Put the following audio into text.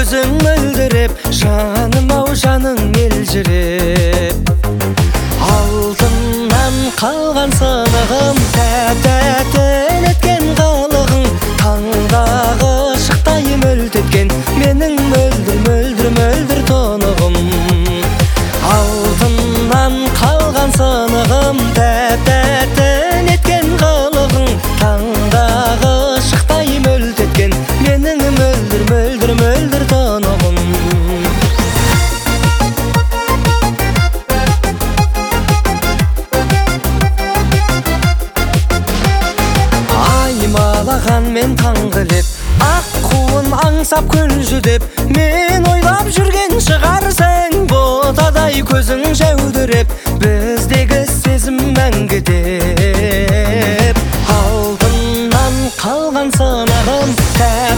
көзің мөлдіреп, жаным ау жаның елжіреп. Алтыннан қалған сынығым, тәп-тәттін еткен қылығың, таңдағы шықтай мөлтеткен менің мөлдір мөлдір мөлдір тонығым. Алтыннан қалған сынығым, тәп-тәттін еткен қылығың, таңдағы шықтай мөлтеткен менің мөлдір мөлдір мөлдір тонығым. Аймалаған мен таңғылеп, ақ қуын аңсап көл жүдеп, мен ойлап жүрген шығарсың, ботадай көзің жәудіреп, біздегі сезім мәңгі деп. Алтыннан қалған сынығым,